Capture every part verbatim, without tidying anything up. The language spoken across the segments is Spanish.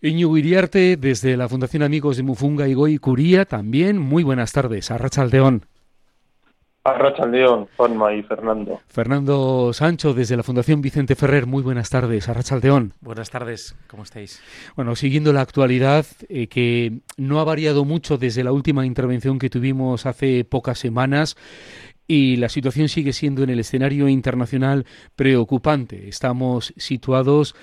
Íñigo Iriarte, desde la Fundación Amigos de Mufunga y Goy Curía, también muy buenas tardes. Arratsaldeón. Arratsaldeón, Juanma y Fernando. Fernando Sancho, desde la Fundación Vicente Ferrer, muy buenas tardes. Arratsaldeón. Buenas tardes, ¿cómo estáis? Bueno, siguiendo la actualidad, eh, que no ha variado mucho desde la última intervención que tuvimos hace pocas semanas, y la situación sigue siendo en el escenario internacional preocupante. Estamos situados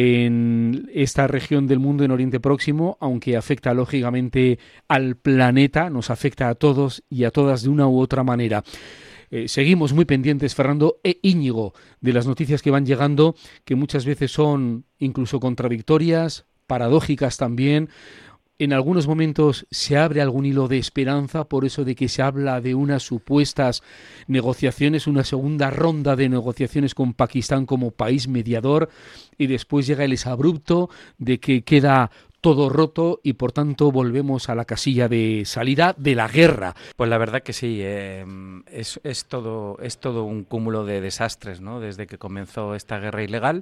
en esta región del mundo, en Oriente Próximo, aunque afecta lógicamente al planeta, nos afecta a todos y a todas de una u otra manera. Eh, seguimos muy pendientes, Fernando e Íñigo, de las noticias que van llegando, que muchas veces son incluso contradictorias, paradójicas también. En algunos momentos se abre algún hilo de esperanza, por eso de que se habla de unas supuestas negociaciones, una segunda ronda de negociaciones con Pakistán como país mediador, y después llega el exabrupto de que queda todo roto y por tanto volvemos a la casilla de salida de la guerra. Pues la verdad que sí, eh, es, es, todo, es todo un cúmulo de desastres, ¿no? Desde que comenzó esta guerra ilegal.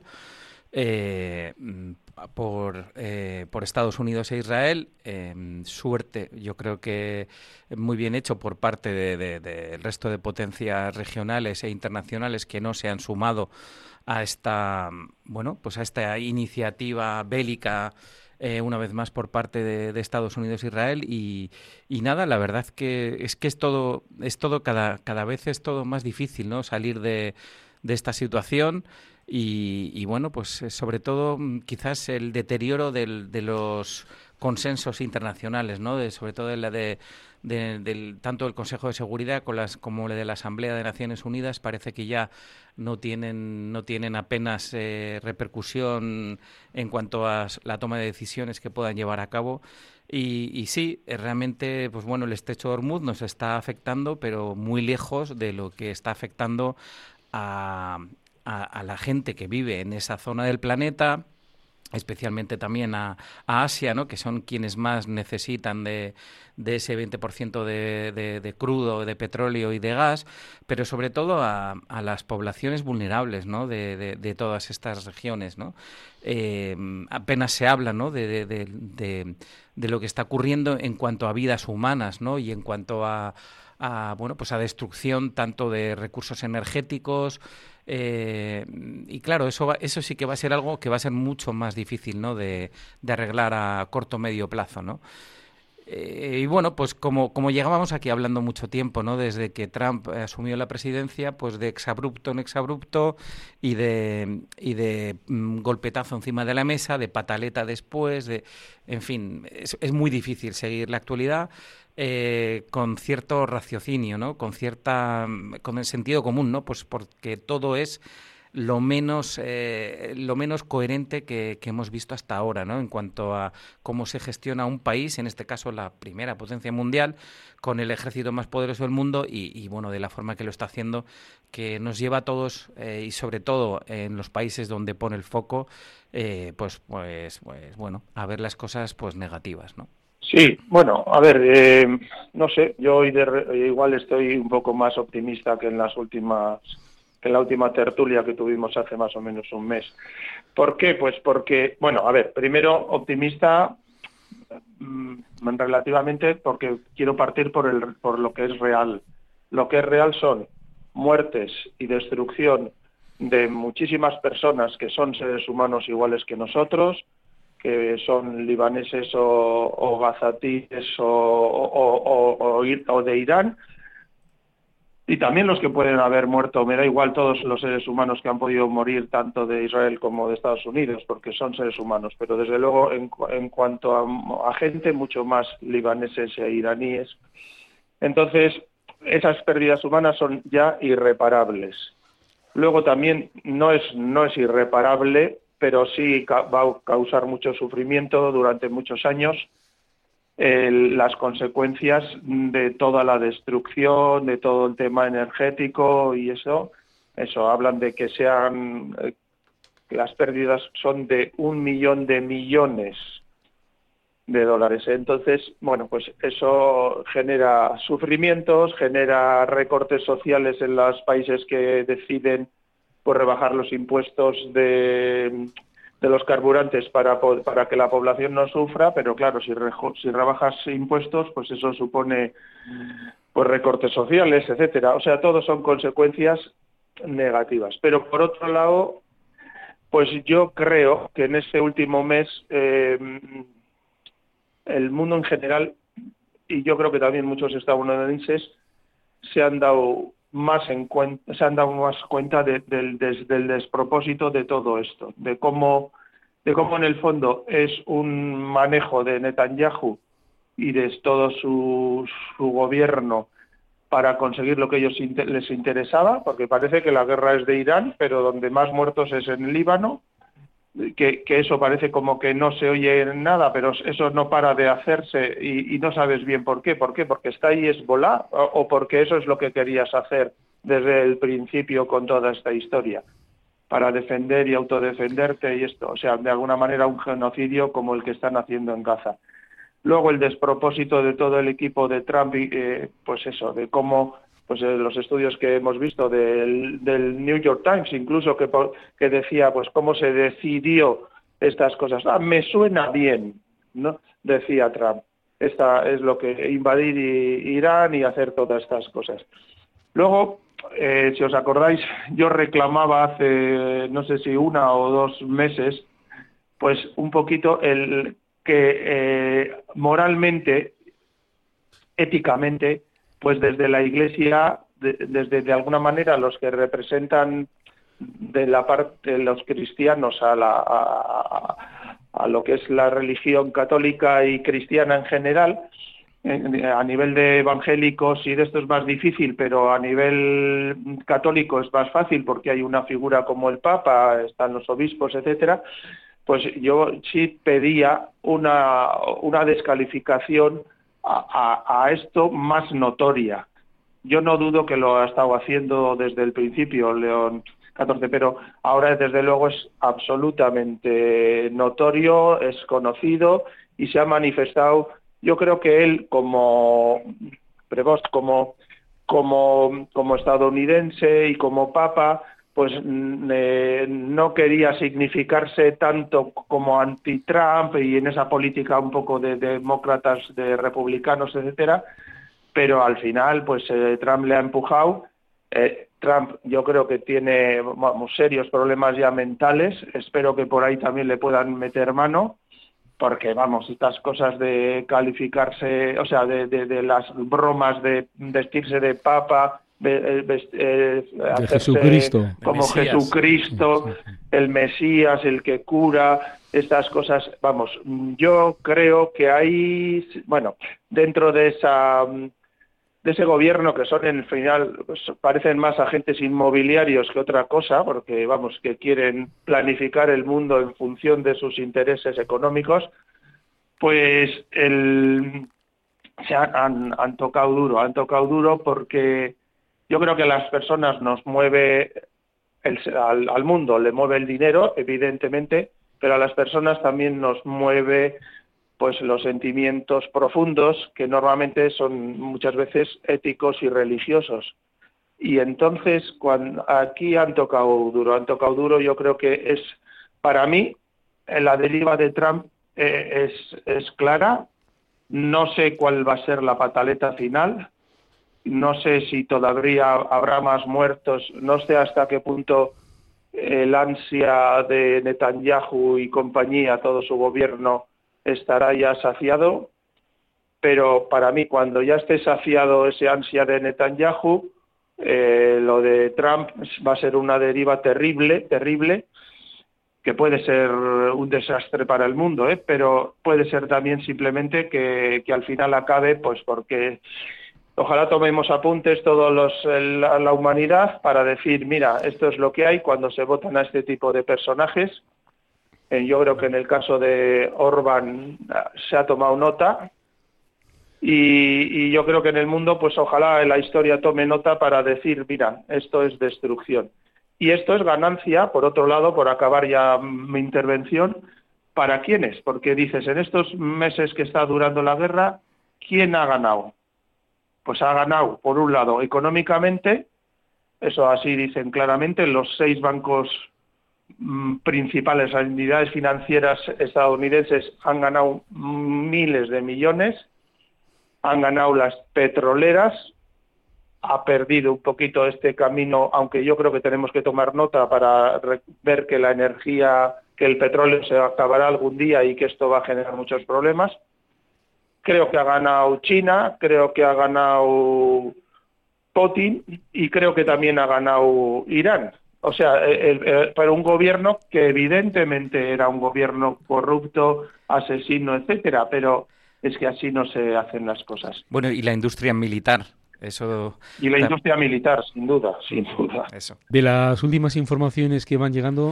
Eh, por, eh, por Estados Unidos e Israel, eh, suerte, yo creo que muy bien hecho por parte del de, de, de resto de potencias regionales e internacionales que no se han sumado a esta, bueno, pues a esta iniciativa bélica, eh, una vez más por parte de, de Estados Unidos e Israel, y, y nada, la verdad que es que es todo, es todo cada, cada vez es todo más difícil, ¿no? Salir de, de esta situación. Y, y bueno, pues sobre todo quizás el deterioro del, de los consensos internacionales, ¿no? De, sobre todo de la de, de, del tanto el Consejo de Seguridad con las, como el de la Asamblea de Naciones Unidas, parece que ya no tienen no tienen apenas eh, repercusión en cuanto a la toma de decisiones que puedan llevar a cabo. Y, y sí, realmente, pues bueno, el estrecho de Hormuz nos está afectando, pero muy lejos de lo que está afectando a A, a la gente que vive en esa zona del planeta, especialmente también a, a Asia, ¿no? Que son quienes más necesitan de, de ese veinte por ciento de, de, de crudo, de petróleo y de gas, pero sobre todo a, a las poblaciones vulnerables, ¿no? de, de, de todas estas regiones, ¿no? Eh, apenas se habla, ¿no? de, de, de, de, de lo que está ocurriendo en cuanto a vidas humanas, ¿no? Y en cuanto a, a bueno, pues a destrucción tanto de recursos energéticos. Eh, y claro, eso va, eso sí que va a ser algo que va a ser mucho más difícil, ¿no? de, de arreglar a corto o medio plazo, ¿no? Eh, y bueno, pues como, como llegábamos aquí hablando mucho tiempo, ¿no? Desde que Trump asumió la presidencia, pues de exabrupto en exabrupto y de, y de mm, golpetazo encima de la mesa, de pataleta después, de, en fin, es, es muy difícil seguir la actualidad. Eh, con cierto raciocinio, ¿no? Con cierta, con el sentido común, ¿no? Pues porque todo es lo menos eh, lo menos coherente que, que hemos visto hasta ahora, ¿no? En cuanto a cómo se gestiona un país, en este caso la primera potencia mundial, con el ejército más poderoso del mundo y, y bueno, de la forma que lo está haciendo, que nos lleva a todos eh, y sobre todo en los países donde pone el foco, eh, pues, pues, pues bueno, a ver las cosas pues negativas, ¿no? Sí, bueno, a ver, eh, no sé, yo hoy de re, igual estoy un poco más optimista que en las últimas, que en la última tertulia que tuvimos hace más o menos un mes. ¿Por qué? Pues porque, bueno, a ver, primero optimista mmm, relativamente porque quiero partir por el por lo que es real. Lo que es real son muertes y destrucción de muchísimas personas que son seres humanos iguales que nosotros, que son libaneses o, o gazatíes o, o, o, o, o de Irán, y también los que pueden haber muerto, me da igual todos los seres humanos que han podido morir tanto de Israel como de Estados Unidos, porque son seres humanos, pero desde luego en, en cuanto a, a gente, mucho más libaneses e iraníes. Entonces, esas pérdidas humanas son ya irreparables. Luego también no es, no es irreparable, pero sí va a causar mucho sufrimiento durante muchos años eh, las consecuencias de toda la destrucción, de todo el tema energético y eso. Eso, hablan de que sean, eh, que las pérdidas son de un millón de millones de dólares. Entonces, bueno, pues eso genera sufrimientos, genera recortes sociales en los países que deciden pues rebajar los impuestos de de los carburantes para, para que la población no sufra, pero claro, si, rejo, si rebajas impuestos, pues eso supone pues recortes sociales, etcétera. O sea, todo son consecuencias negativas. Pero por otro lado, pues yo creo que en este último mes eh, el mundo en general, y yo creo que también muchos estadounidenses, se han dado más en cuenta, se han dado más cuenta de, de, de, del despropósito de todo esto, de cómo, de cómo en el fondo es un manejo de Netanyahu y de todo su, su gobierno para conseguir lo que a ellos inter, les interesaba, porque parece que la guerra es de Irán, pero donde más muertos es en Líbano, que, que eso parece como que no se oye nada, pero eso no para de hacerse y, y no sabes bien por qué. ¿Por qué? Porque está ahí Hezbolá o, o porque eso es lo que querías hacer desde el principio con toda esta historia, para defender y autodefenderte y esto. O sea, de alguna manera un genocidio como el que están haciendo en Gaza. Luego el despropósito de todo el equipo de Trump, eh, pues eso, de cómo pues eh, los estudios que hemos visto del, del New York Times, incluso que, que decía pues cómo se decidió estas cosas. Ah, me suena bien, ¿no? Decía Trump. Esta es lo que invadir Irán y hacer todas estas cosas. Luego, eh, si os acordáis, yo reclamaba hace no sé si una o dos meses, pues un poquito el que eh, moralmente, éticamente, pues desde la Iglesia, de, desde de alguna manera los que representan de la parte de los cristianos a, la, a, a lo que es la religión católica y cristiana en general, a nivel de evangélicos y de esto es más difícil, pero a nivel católico es más fácil porque hay una figura como el Papa, están los obispos, etcétera. Pues yo sí pedía una, una descalificación a, a, a esto más notoria. Yo no dudo que lo ha estado haciendo desde el principio León catorce, pero ahora desde luego es absolutamente notorio, es conocido y se ha manifestado. Yo creo que él como Prevost, como, como, como estadounidense y como papa, pues eh, no quería significarse tanto como anti-Trump y en esa política un poco de, de demócratas, de republicanos, etcétera, pero al final pues eh, Trump le ha empujado. Eh, Trump yo creo que tiene vamos, serios problemas ya mentales, espero que por ahí también le puedan meter mano, porque vamos, estas cosas de calificarse, o sea, de, de, de las bromas de vestirse de papa, de, de, eh, de Jesucristo, como Jesucristo, el Mesías, el que cura, estas cosas, vamos, yo creo que hay, bueno, dentro de esa de ese gobierno que son en el final, pues, parecen más agentes inmobiliarios que otra cosa, porque vamos, que quieren planificar el mundo en función de sus intereses económicos, pues el, se han, han, han tocado duro, han tocado duro porque yo creo que a las personas nos mueve, el, al, al mundo le mueve el dinero, evidentemente, pero a las personas también nos mueve pues los sentimientos profundos que normalmente son muchas veces éticos y religiosos. Y entonces, cuando aquí han tocado duro, han tocado duro, yo creo que es, para mí, la deriva de Trump eh, es, es clara. No sé cuál va a ser la pataleta final, no sé si todavía habrá más muertos, no sé hasta qué punto el ansia de Netanyahu y compañía, todo su gobierno, estará ya saciado, pero para mí cuando ya esté saciado ese ansia de Netanyahu, eh, lo de Trump va a ser una deriva terrible, terrible, que puede ser un desastre para el mundo, ¿eh? Pero puede ser también simplemente que, que al final acabe, pues porque ojalá tomemos apuntes todos los la, la humanidad para decir, mira, esto es lo que hay cuando se votan a este tipo de personajes. Yo creo que en el caso de Orbán se ha tomado nota y, y yo creo que en el mundo, pues ojalá la historia tome nota para decir, mira, esto es destrucción. Y esto es ganancia, por otro lado, por acabar ya mi intervención, ¿para quiénes? Porque dices, en estos meses que está durando la guerra, ¿quién ha ganado? Pues ha ganado, por un lado, económicamente, eso así dicen claramente, los seis bancos principales, las entidades financieras estadounidenses han ganado miles de millones, han ganado las petroleras, ha perdido un poquito este camino, aunque yo creo que tenemos que tomar nota para ver que la energía, que el petróleo se acabará algún día y que esto va a generar muchos problemas. Creo que ha ganado China, creo que ha ganado Putin y creo que también ha ganado Irán. O sea, el, el, para un gobierno que evidentemente era un gobierno corrupto, asesino, etcétera, pero es que así no se hacen las cosas. Bueno, y la industria militar. Eso y la industria militar, sin duda, sin duda. Eso. De las últimas informaciones que van llegando,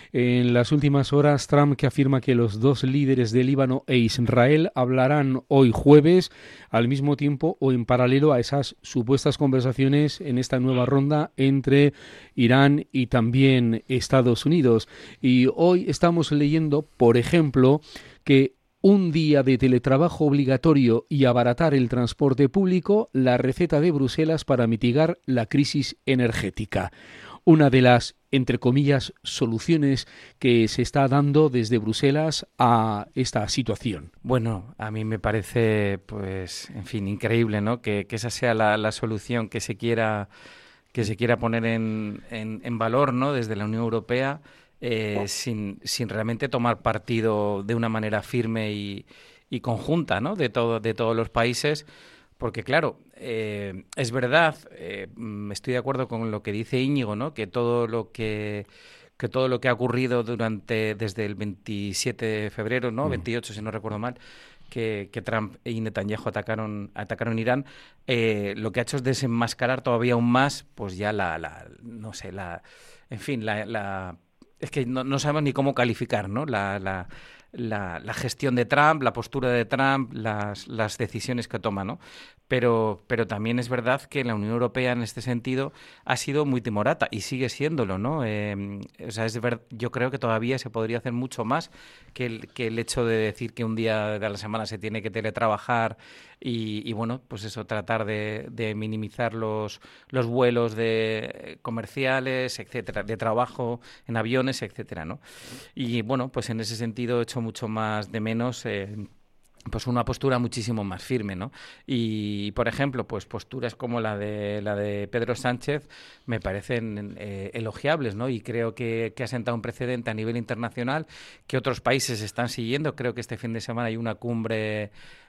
en las últimas horas, Trump que afirma que los dos líderes de Líbano e Israel hablarán hoy jueves al mismo tiempo o en paralelo a esas supuestas conversaciones en esta nueva ronda entre Irán y también Estados Unidos. Y hoy estamos leyendo, por ejemplo, que un día de teletrabajo obligatorio y abaratar el transporte público, la receta de Bruselas para mitigar la crisis energética. Una de las, entre comillas, soluciones que se está dando desde Bruselas a esta situación. Bueno, a mí me parece, pues, en fin, increíble, ¿no? Que, que esa sea la, la solución que se quiera, que se quiera poner en, en, en valor, ¿no? Desde la Unión Europea. Eh, sin, sin realmente tomar partido de una manera firme y, y conjunta, ¿no? de, todo, de todos los países, porque claro, eh, es verdad, eh, estoy de acuerdo con lo que dice Íñigo, ¿no? que todo lo que que todo lo que ha ocurrido durante desde el veintisiete de febrero, ¿no? veintiocho si no recuerdo mal, que, que Trump y Netanyahu atacaron atacaron Irán, eh, lo que ha hecho es desenmascarar todavía aún más, pues ya la, la no sé, la, en fin, la, la es que no, no sabemos ni cómo calificar, ¿no? La, la, la, la gestión de Trump, la postura de Trump, las, las decisiones que toma, ¿no? Pero, pero también es verdad que la Unión Europea en este sentido ha sido muy timorata y sigue siéndolo, ¿no? Eh, o sea, es ver, yo creo que todavía se podría hacer mucho más que el, que el hecho de decir que un día de la semana se tiene que teletrabajar y, y bueno, pues eso, tratar de, de minimizar los, los vuelos de comerciales, etcétera, de trabajo en aviones, etcétera, ¿no? Y bueno, pues en ese sentido he hecho mucho más de menos eh, pues una postura muchísimo más firme, ¿no? Y, por ejemplo, pues posturas como la de la de Pedro Sánchez me parecen eh, elogiables, ¿no? Y creo que, que ha sentado un precedente a nivel internacional que otros países están siguiendo. Creo que este fin de semana hay una cumbre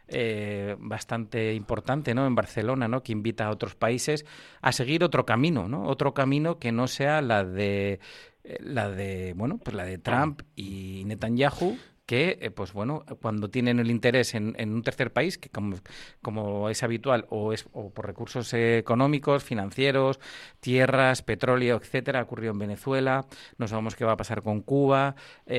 eh, bastante importante, ¿no? En Barcelona, ¿no? Que invita a otros países a seguir otro camino, ¿no? Otro camino que no sea la de la de bueno, pues la de Trump y Netanyahu, que, eh, pues bueno, cuando tienen el interés en, en un tercer país, que como, como es habitual, o es o por recursos eh, económicos, financieros, tierras, petróleo, etcétera, ha ocurrido en Venezuela, no sabemos qué va a pasar con Cuba,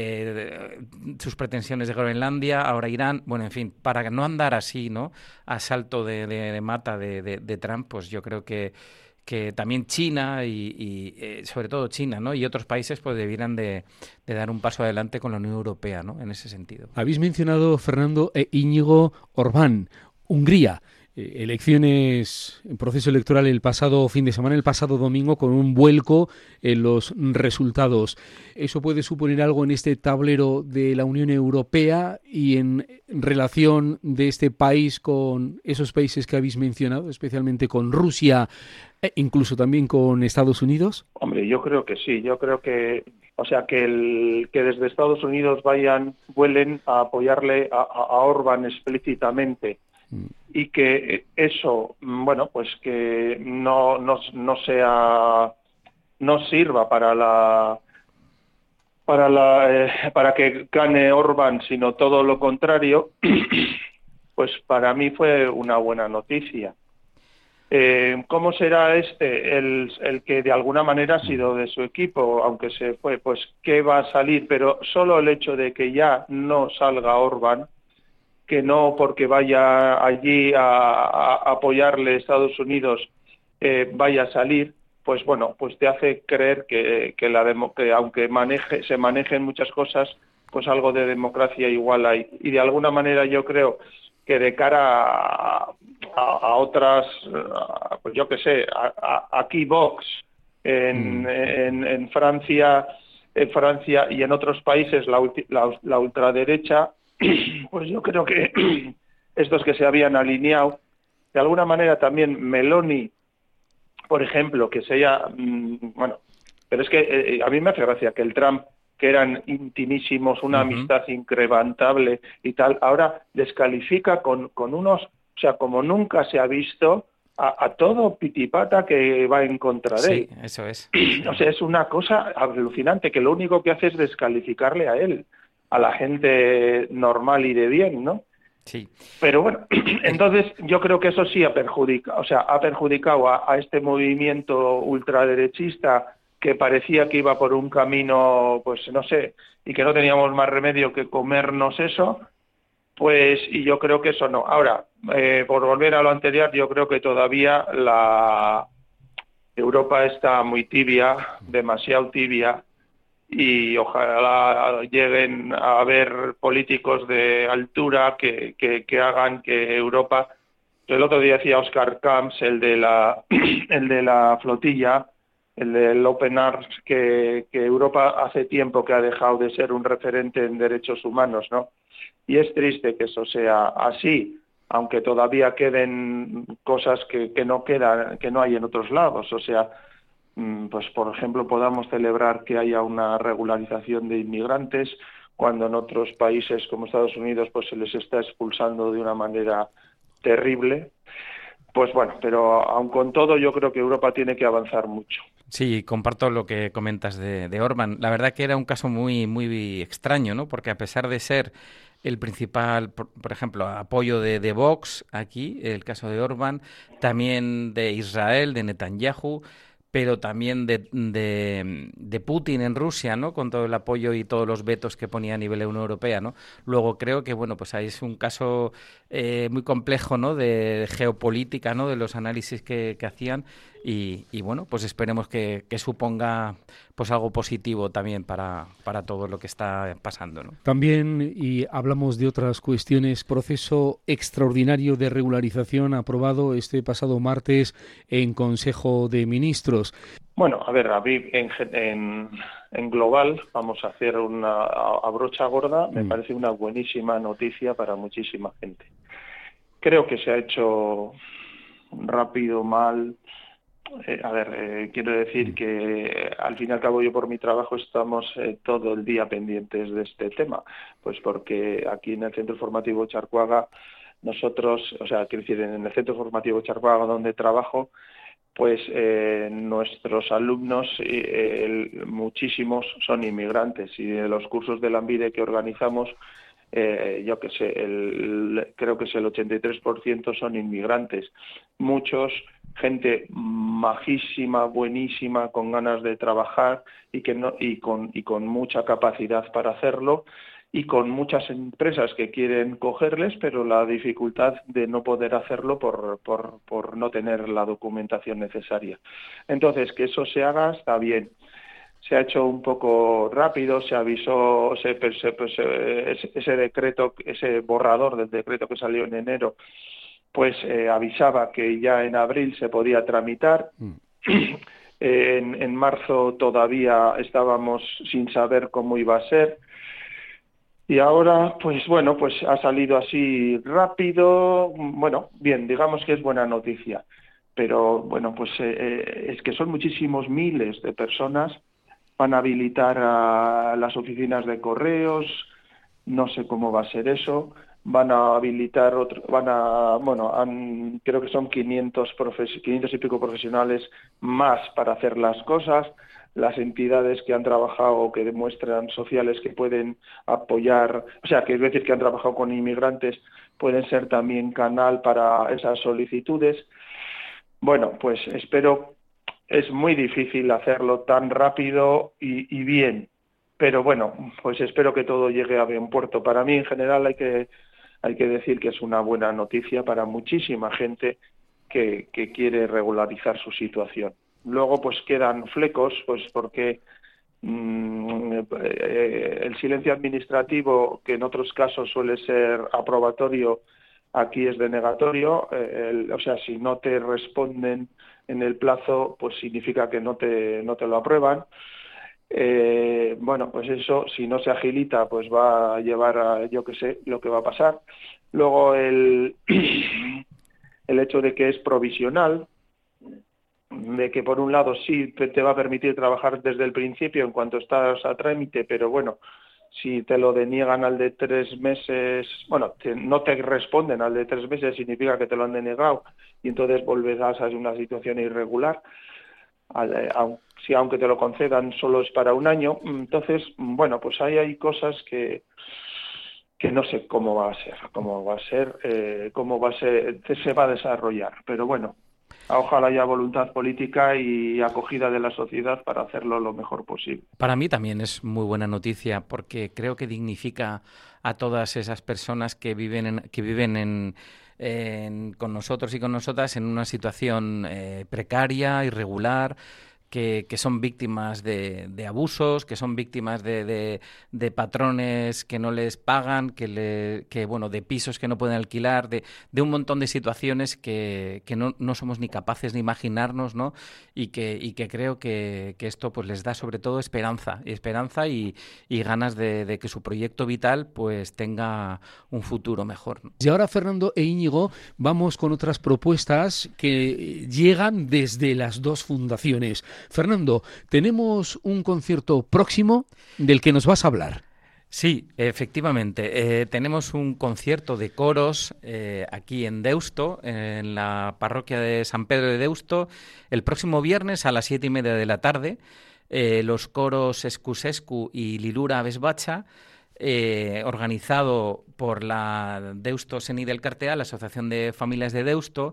eh, sus pretensiones de Groenlandia, ahora Irán, bueno, en fin, para no andar así, ¿no?, a salto de, de, de mata de, de, de Trump, pues yo creo que que también China y, y eh, sobre todo China, ¿no?, y otros países pues debieran de, de dar un paso adelante con la Unión Europea, ¿no?, en ese sentido. Habéis mencionado, Fernando, e Íñigo, Orbán, Hungría. Eh, elecciones, proceso electoral el pasado fin de semana, el pasado domingo, con un vuelco en los resultados. ¿Eso puede suponer algo en este tablero de la Unión Europea y en relación de este país con esos países que habéis mencionado, especialmente con Rusia e incluso también con Estados Unidos? Hombre, yo creo que sí. Yo creo que, o sea, que el que desde Estados Unidos vayan, vuelen a apoyarle a, a Orbán explícitamente. Y que eso, bueno, pues que no, no, no sea, no sirva para la, para la, eh, para que gane Orbán, sino todo lo contrario, pues para mí fue una buena noticia. Eh, ¿Cómo será este, el, el que de alguna manera ha sido de su equipo, aunque se fue? Pues ¿qué va a salir? Pero solo el hecho de que ya no salga Orbán, que no porque vaya allí a, a apoyarle Estados Unidos eh, vaya a salir, pues bueno, pues te hace creer que, que, la demo, que aunque maneje, se manejen muchas cosas, pues algo de democracia igual hay. Y de alguna manera yo creo que de cara a, a, a otras, pues yo qué sé, a, a, aquí Vox en, mm. en, en Francia, en Francia y en otros países la, la, la ultraderecha, pues yo creo que estos que se habían alineado, de alguna manera también Meloni, por ejemplo, que se haya, bueno, pero es que eh, a mí me hace gracia que el Trump, que eran intimísimos, una uh-huh. amistad incrementable y tal, ahora descalifica con, con unos, o sea, como nunca se ha visto, a, a todo pitipata que va en contra de él. Sí, eso es. O sea, es una cosa alucinante, que lo único que hace es descalificarle a él, a la gente normal y de bien, ¿no? Sí. Pero bueno, entonces yo creo que eso sí ha perjudicado, o sea, ha perjudicado a, a este movimiento ultraderechista que parecía que iba por un camino, pues no sé, y que no teníamos más remedio que comernos eso, pues, y yo creo que eso no. Ahora, eh, por volver a lo anterior, yo creo que todavía la Europa está muy tibia, demasiado tibia, y ojalá lleguen a haber políticos de altura que, que, que hagan que Europa... El otro día decía Oscar Camps, el de la, el de la flotilla, el del Open Arms, que, que Europa hace tiempo que ha dejado de ser un referente en derechos humanos, ¿no? Y es triste que eso sea así, aunque todavía queden cosas que, que no quedan, que no hay en otros lados. O sea, pues por ejemplo podamos celebrar que haya una regularización de inmigrantes cuando en otros países como Estados Unidos pues se les está expulsando de una manera terrible. Pues bueno, pero aun con todo yo creo que Europa tiene que avanzar mucho. Sí, comparto lo que comentas de, de Orbán. La verdad que era un caso muy, muy extraño, ¿no? Porque a pesar de ser el principal, por, por ejemplo, apoyo de, de Vox aquí, el caso de Orbán, también de Israel, de Netanyahu, pero también de, de, de Putin en Rusia, ¿no? Con todo el apoyo y todos los vetos que ponía a nivel Unión Europea, ¿no? Luego creo que, bueno, pues ahí es un caso eh, muy complejo, ¿no? De geopolítica, ¿no? De los análisis que, que hacían y, y, bueno, pues esperemos que, que suponga pues algo positivo también para, para todo lo que está pasando, ¿no? También, y hablamos de otras cuestiones, proceso extraordinario de regularización aprobado este pasado martes en Consejo de Ministros. Bueno, a ver, a mí en, en, en global, vamos a hacer una a, a brocha gorda, me mm. parece una buenísima noticia para muchísima gente. Creo que se ha hecho rápido, mal. Eh, a ver, eh, quiero decir que eh, al fin y al cabo yo por mi trabajo estamos eh, todo el día pendientes de este tema, pues porque aquí en el Centro Formativo Charcuaga nosotros, o sea, quiero decir, en el Centro Formativo Charcuaga donde trabajo, pues eh, nuestros alumnos, eh, el, muchísimos son inmigrantes y de los cursos de Lanbide que organizamos, eh, yo que sé, el, creo que es el ochenta y tres por ciento son inmigrantes, muchos gente majísima, buenísima, con ganas de trabajar y que no y con y con mucha capacidad para hacerlo y con muchas empresas que quieren cogerles, pero la dificultad de no poder hacerlo por por por no tener la documentación necesaria. Entonces, que eso se haga está bien. Se ha hecho un poco rápido, se avisó se, se, se, ese, ese decreto, ese borrador del decreto que salió en enero, pues eh, avisaba que ya en abril se podía tramitar. Mm. En, en marzo todavía estábamos sin saber cómo iba a ser. Y ahora, pues bueno, pues ha salido así rápido. Bueno, bien, digamos que es buena noticia. Pero bueno, pues eh, es que son muchísimos miles de personas. Van a habilitar a las oficinas de correos. No sé cómo va a ser eso. Van a habilitar otro, van a, bueno, han, creo que son quinientos, profes, quinientos y pico profesionales más para hacer las cosas. Las entidades que han trabajado o que demuestran sociales que pueden apoyar, o sea, que es decir que han trabajado con inmigrantes, pueden ser también canal para esas solicitudes. Bueno, pues espero, es muy difícil hacerlo tan rápido y, y bien, pero bueno, pues espero que todo llegue a buen puerto. Para mí, en general, hay que Hay que decir que es una buena noticia para muchísima gente que, que quiere regularizar su situación. Luego, pues quedan flecos, pues porque mmm, eh, el silencio administrativo, que en otros casos suele ser aprobatorio, aquí es denegatorio. Eh, el, o sea, si no te responden en el plazo, pues significa que no te, no te lo aprueban. Eh, bueno, pues eso, si no se agilita, pues va a llevar a, yo qué sé, lo que va a pasar. Luego el, el hecho de que es provisional, de que por un lado sí te va a permitir trabajar desde el principio en cuanto estás a trámite, pero bueno, si te lo deniegan al de tres meses, bueno, te, no te responden al de tres meses, significa que te lo han denegado y entonces volverás a una situación irregular. Al, aun, si aunque te lo concedan solo es para un año, entonces, bueno, pues ahí hay cosas que que no sé cómo va a ser, cómo va a ser, eh, cómo va a ser, se va a desarrollar, pero bueno, ojalá haya voluntad política y acogida de la sociedad para hacerlo lo mejor posible. Para mí también es muy buena noticia porque creo que dignifica a todas esas personas que viven en, que viven en, en, con nosotros y con nosotras en una situación eh, precaria, irregular, que, que son víctimas de, de abusos, que son víctimas de, de, de patrones que no les pagan, que, le, que bueno, de pisos que no pueden alquilar, de, de un montón de situaciones que, que no, no somos ni capaces de imaginarnos, ¿no? Y que, y que creo que, que esto pues les da sobre todo esperanza, esperanza y, y ganas de, de que su proyecto vital pues tenga un futuro mejor, ¿no? Y ahora, Fernando e Íñigo, vamos con otras propuestas que llegan desde las dos fundaciones. Fernando, tenemos un concierto próximo del que nos vas a hablar. Sí, efectivamente. Eh, tenemos un concierto de coros eh, aquí en Deusto, en la parroquia de San Pedro de Deusto, el próximo viernes a las siete y media de la tarde. Eh, los coros Escusescu y Lilura Besbacha, eh, organizado por la Deusto Seni del Cartea, la Asociación de Familias de Deusto,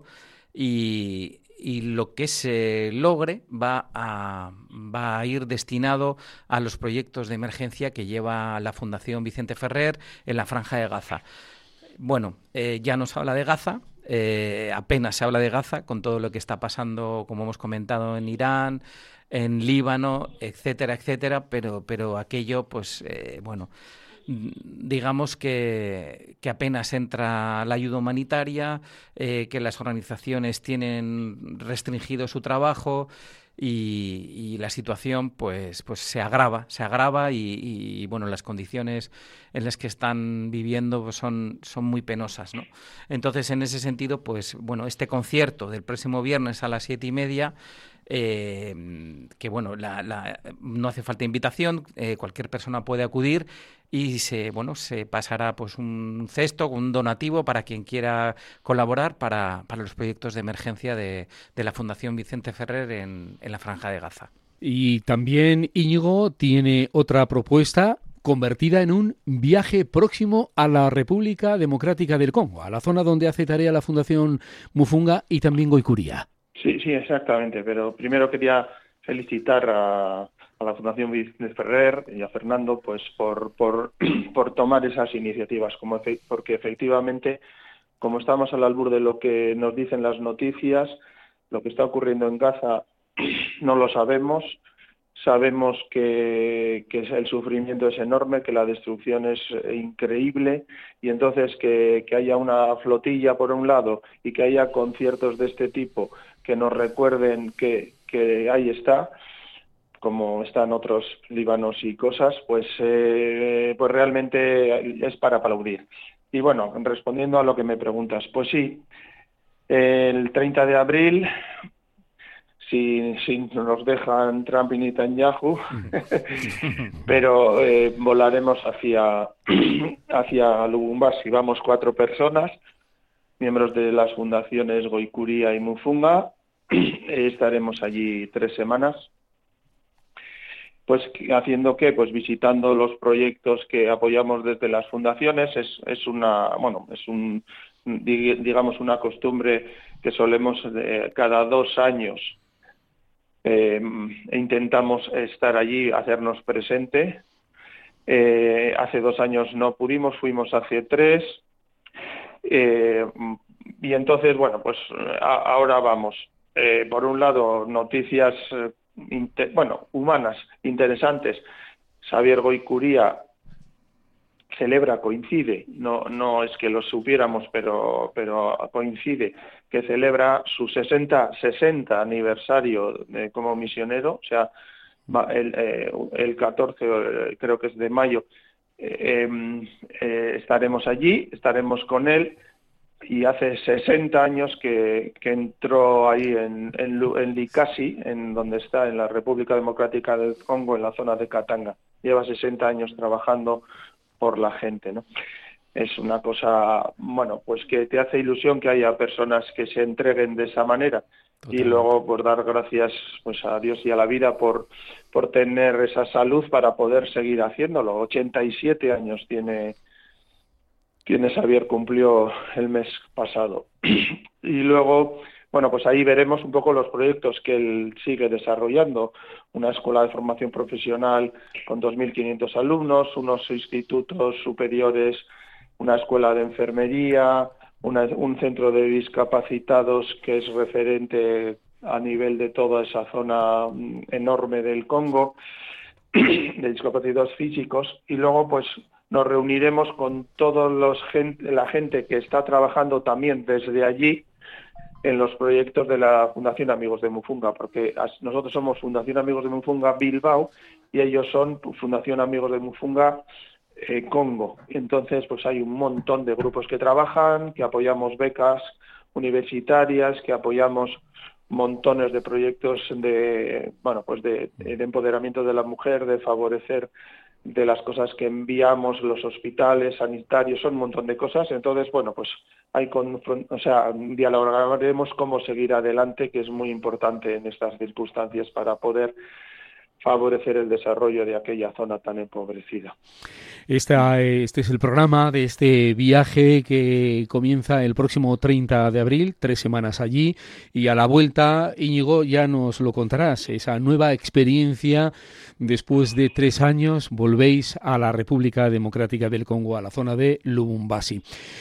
y, y lo que se logre va a, va a ir destinado a los proyectos de emergencia que lleva la Fundación Vicente Ferrer en la Franja de Gaza. Bueno, eh, ya nos habla de Gaza, eh, apenas se habla de Gaza con todo lo que está pasando, como hemos comentado, en Irán, en Líbano, etcétera, etcétera, pero, pero aquello, pues, eh, bueno, digamos que, que apenas entra la ayuda humanitaria, eh, que las organizaciones tienen restringido su trabajo y, y la situación pues, pues se agrava, se agrava y, y bueno, las condiciones en las que están viviendo pues son, son muy penosas, ¿no? Entonces, en ese sentido, pues bueno, este concierto del próximo viernes a las siete y media, Eh, que bueno, la, la, no hace falta invitación, eh, cualquier persona puede acudir y se bueno se pasará pues un cesto, un donativo para quien quiera colaborar para, para los proyectos de emergencia de, de la Fundación Vicente Ferrer en, en la Franja de Gaza. Y también Íñigo tiene otra propuesta convertida en un viaje próximo a la República Democrática del Congo, a la zona donde hace tarea la Fundación Mufunga y también Goicuría. Sí, sí, exactamente, pero primero quería felicitar a, a la Fundación Vicente Ferrer y a Fernando pues por, por, por tomar esas iniciativas, como efe, porque efectivamente, como estamos al albur de lo que nos dicen las noticias, lo que está ocurriendo en Gaza no lo sabemos, sabemos que, que el sufrimiento es enorme, que la destrucción es increíble y entonces que, que haya una flotilla por un lado y que haya conciertos de este tipo que nos recuerden que, que ahí está, como están otros Líbanos y cosas, pues, eh, pues realmente es para aplaudir. Y bueno, respondiendo a lo que me preguntas, pues sí, el treinta de abril... Si, si nos dejan Trump y Netanyahu, pero eh, volaremos hacia, hacia Lubumbashi. Vamos cuatro personas, miembros de las fundaciones Goicuría y Mufunga. Estaremos allí tres semanas. Pues haciendo qué, pues visitando los proyectos que apoyamos desde las fundaciones. Es, es una, bueno, es un, digamos, una costumbre que solemos eh, cada dos años. Eh, intentamos estar allí, hacernos presente. Eh, hace dos años no pudimos, fuimos hace tres. Eh, y entonces, bueno, pues a, ahora vamos. Eh, por un lado, noticias, eh, inter, bueno, humanas, interesantes. Xavier Goicuría celebra, coincide, no, no es que lo supiéramos, pero, pero coincide, que celebra su sesenta aniversario de, como misionero, o sea, el, eh, el catorce, creo que es de mayo, eh, eh, estaremos allí, estaremos con él. Y hace sesenta años que, que entró ahí en, en, en Likasi, en donde está, en la República Democrática del Congo, en la zona de Katanga. Lleva sesenta años trabajando por la gente, ¿no? Es una cosa, bueno, pues que te hace ilusión que haya personas que se entreguen de esa manera. Totalmente. Y luego por dar gracias pues a Dios y a la vida por, por tener esa salud para poder seguir haciéndolo. ochenta y siete años tiene Quienes Xavier cumplió el mes pasado. Y luego, bueno, pues ahí veremos un poco los proyectos que él sigue desarrollando. Una escuela de formación profesional con dos mil quinientos alumnos, unos institutos superiores, una escuela de enfermería, una, un centro de discapacitados que es referente a nivel de toda esa zona enorme del Congo, de discapacitados físicos, y luego pues nos reuniremos con toda la gente que está trabajando también desde allí en los proyectos de la Fundación Amigos de Mufunga, porque nosotros somos Fundación Amigos de Mufunga Bilbao y ellos son Fundación Amigos de Mufunga eh, Congo. Entonces, pues hay un montón de grupos que trabajan, que apoyamos becas universitarias, que apoyamos montones de proyectos de, bueno, pues de, de empoderamiento de la mujer, de favorecer de las cosas que enviamos, los hospitales sanitarios, son un montón de cosas. Entonces, bueno, pues hay con, o sea, dialogaremos cómo seguir adelante, que es muy importante en estas circunstancias para poder favorecer el desarrollo de aquella zona tan empobrecida. Esta, este es el programa de este viaje que comienza el próximo treinta de abril, tres semanas allí, y a la vuelta, Íñigo, ya nos lo contarás, esa nueva experiencia. Después de tres años volvéis a la República Democrática del Congo, a la zona de Lubumbashi.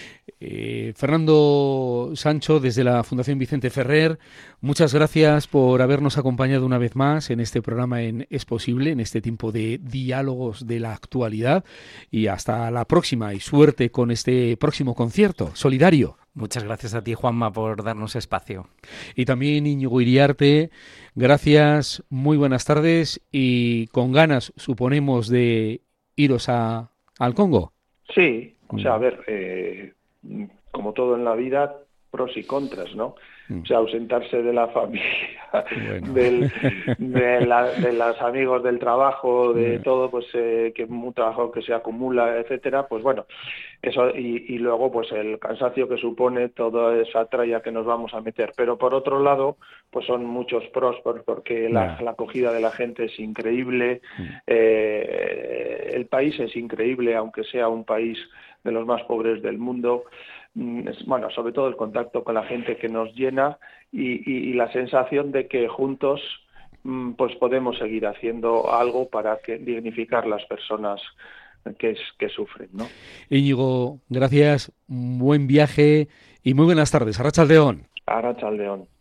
Eh, Fernando Sancho, desde la Fundación Vicente Ferrer, muchas gracias por habernos acompañado una vez más en este programa en Es Posible, en este tiempo de diálogos de la actualidad, y hasta la próxima y suerte con este próximo concierto solidario. Muchas gracias a ti, Juanma, por darnos espacio. Y también Íñigo Iriarte, gracias, muy buenas tardes y con ganas, suponemos, de iros a, al Congo. Sí, o sea, a ver, eh, como todo en la vida, pros y contras, ¿no? O sea, ausentarse de la familia, bueno. del, de, la, de los amigos del trabajo, de bueno. todo, pues eh, que un trabajo que se acumula, etcétera, pues bueno, eso y, y luego pues el cansancio que supone toda esa tralla que nos vamos a meter. Pero por otro lado, pues son muchos pros, porque la, la acogida de la gente es increíble, eh, el país es increíble, aunque sea un país de los más pobres del mundo. Bueno, sobre todo el contacto con la gente que nos llena y, y, y la sensación de que juntos pues podemos seguir haciendo algo para que dignificar las personas que, que sufren, ¿no? Íñigo, gracias, buen viaje y muy buenas tardes. Arratsaldeon. Arratsaldeon.